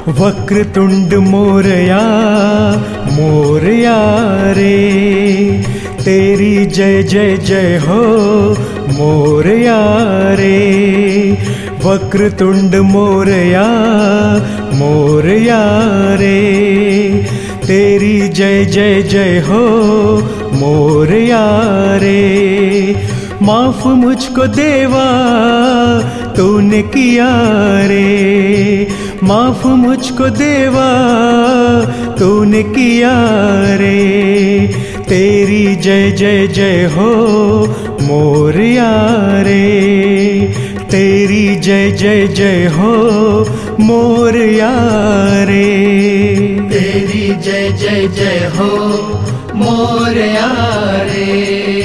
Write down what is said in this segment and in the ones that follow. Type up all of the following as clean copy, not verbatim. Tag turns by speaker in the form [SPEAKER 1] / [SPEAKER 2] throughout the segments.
[SPEAKER 1] वक्रतुंड मोरया मोरया रे, तेरी जय जय जय हो मोरया रे। वक्रतुंड मोरया मोरया रे, तेरी जय जय जय हो मोरया रे। माफ मुझको देवा तूने किया रे, माफ मुझको देवा तूने किया रे। तेरी जय जय जय हो मोरया रे, तेरी जय जय जय हो मोरया रे।
[SPEAKER 2] तेरी जय जय जय हो मोरया रे।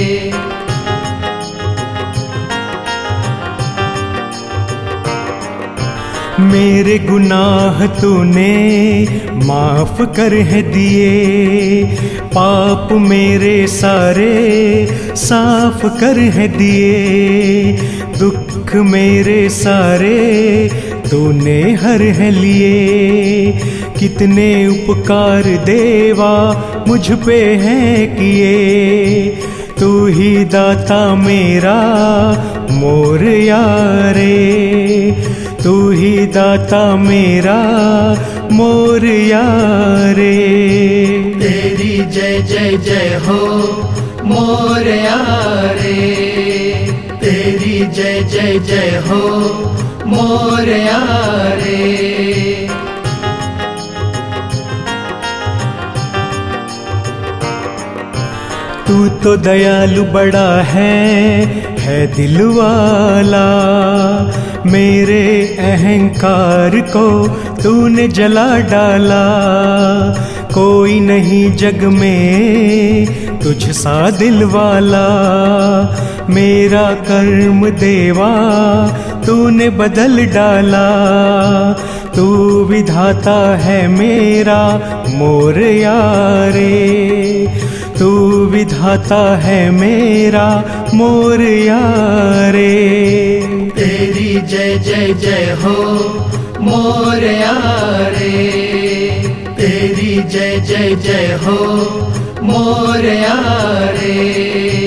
[SPEAKER 1] मेरे गुनाह तूने माफ कर है दिए, पाप मेरे सारे साफ कर है दिए। दुख मेरे सारे तूने हर है लिए, कितने उपकार देवा मुझ पे हैं किए। तू ही दाता मेरा मोरया रे, तू ही दाता मेरा मोरया रे।
[SPEAKER 2] तेरी जय जय जय हो मोरया रे, तेरी जय जय जय हो मोरया रे।
[SPEAKER 1] तू तो दयालु बड़ा है दिल वाला, मेरे अहंकार को तूने जला डाला। कोई नहीं जग में तुझ सा दिल वाला, मेरा कर्म देवा तूने बदल डाला। तू विधाता है मेरा मोरया रे, तू विधाता है मेरा मोरया रे।
[SPEAKER 2] तेरी जय जय जय हो मोरया रे, तेरी जय जय जय हो मोरया रे।